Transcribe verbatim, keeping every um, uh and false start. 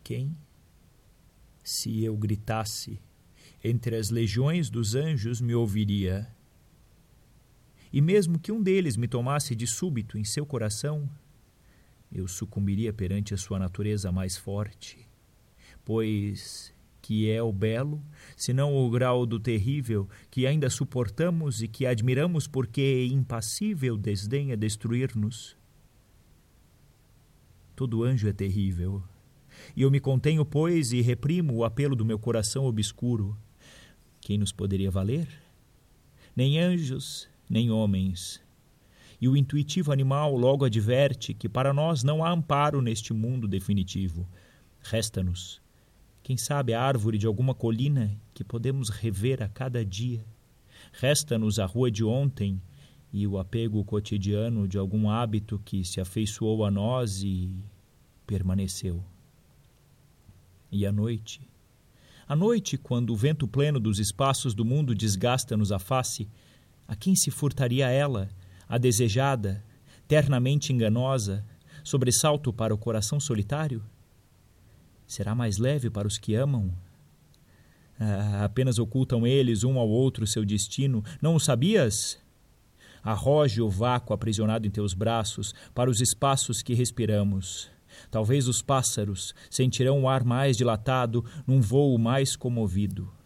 quem? Se eu gritasse, entre as legiões dos anjos me ouviria. E mesmo que um deles me tomasse de súbito em seu coração, eu sucumbiria perante a sua natureza mais forte, pois que é o belo, senão o grau do terrível, que ainda suportamos e que admiramos porque impassível desdenha destruir-nos. Todo anjo é terrível, e eu me contenho, pois, e reprimo o apelo do meu coração obscuro. Quem nos poderia valer? Nem anjos, nem homens. E o intuitivo animal logo adverte que para nós não há amparo neste mundo definitivo. Resta-nos, quem sabe, a árvore de alguma colina que podemos rever a cada dia. Resta-nos a rua de ontem e o apego cotidiano de algum hábito que se afeiçoou a nós e permaneceu. E a noite? A noite, quando o vento pleno dos espaços do mundo desgasta-nos a face, a quem se furtaria ela, a desejada, ternamente enganosa, sobressalto para o coração solitário? Será mais leve para os que amam? Ah, apenas ocultam eles um ao outro seu destino. Não o sabias? Arroje o vácuo aprisionado em teus braços para os espaços que respiramos. Talvez os pássaros sentirão o ar mais dilatado num vôo mais comovido.